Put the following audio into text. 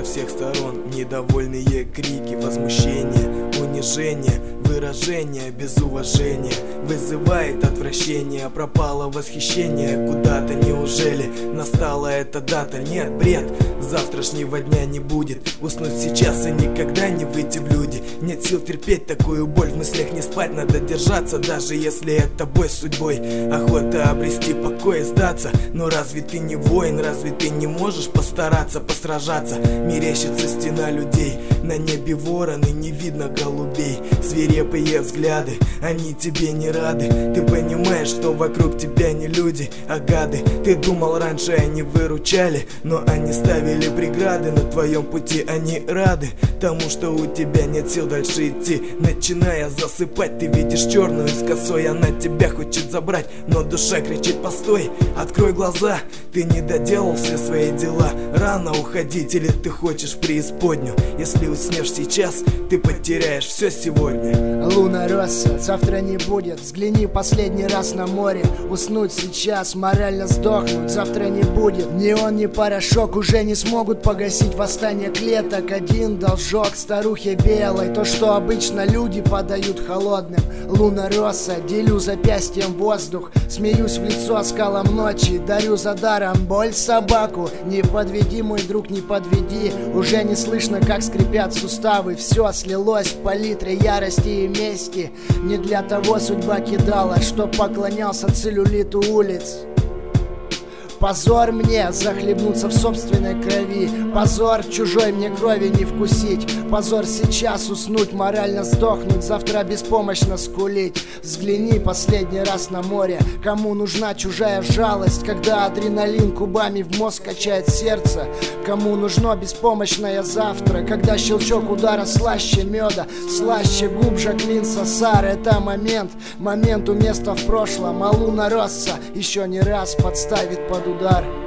всех сторон недовольные крики, возмущение, унижение, выражение без уважения вызывает отвращение. Пропало восхищение куда-то, неужели настала эта дата? Нет, бред, завтрашнего дня не будет. Уснуть сейчас и никогда не выйти в люди. Нет сил терпеть такую боль, в мыслях не спать, надо держаться, даже если это бой с судьбой. Охота обрести покой и сдаться, но разве ты не воин, разве ты не можешь постараться посражаться? Мерещится стена людей, на небе вороны, не видно голубей. Свирепые взгляды, они тебе не рады. Ты понимаешь, что вокруг тебя не люди, а гады. Ты думал, раньше они выручали, но они ставили преграды на твоем пути. Они рады тому, что у тебя нет сил дальше идти. Начиная засыпать, ты видишь черную с косой, она тебя хочет забрать, но душа кричит: постой, открой глаза, ты не доделал все свои дела. Рано уходить или ты хочешь в преисподнюю? Если уснешь сейчас, ты потеряешь все сегодня. Луна Росса, завтра не будет. Взгляни последний раз на море. Уснуть сейчас, морально сдохнуть завтра не будет. Ни он, ни порошок уже не смогут погасить восстание клеток. Один должок старухе белой, то, что обычно люди подают холодным. Луна Росса, делю запястьем воздух, смеюсь в лицо скалам ночи, дарю за даром боль собаку. Не подведи, мой друг, не подведи. Уже не слышно, как скрипят суставы. Все слилось в палитре ярости и мести. Не для того судьба кидала, что поклонялся целлюлиту улиц. Позор мне захлебнуться в собственной крови. Позор чужой мне крови не вкусить. Позор сейчас уснуть, морально сдохнуть, завтра беспомощно скулить. Взгляни последний раз на море. Кому нужна чужая жалость, когда адреналин кубами в мозг качает сердце? Кому нужно беспомощное завтра, когда щелчок удара слаще меда, слаще губ Жаклин Сосар? Это моменту место в прошлом, а Луна Росса еще не раз подставит под удар.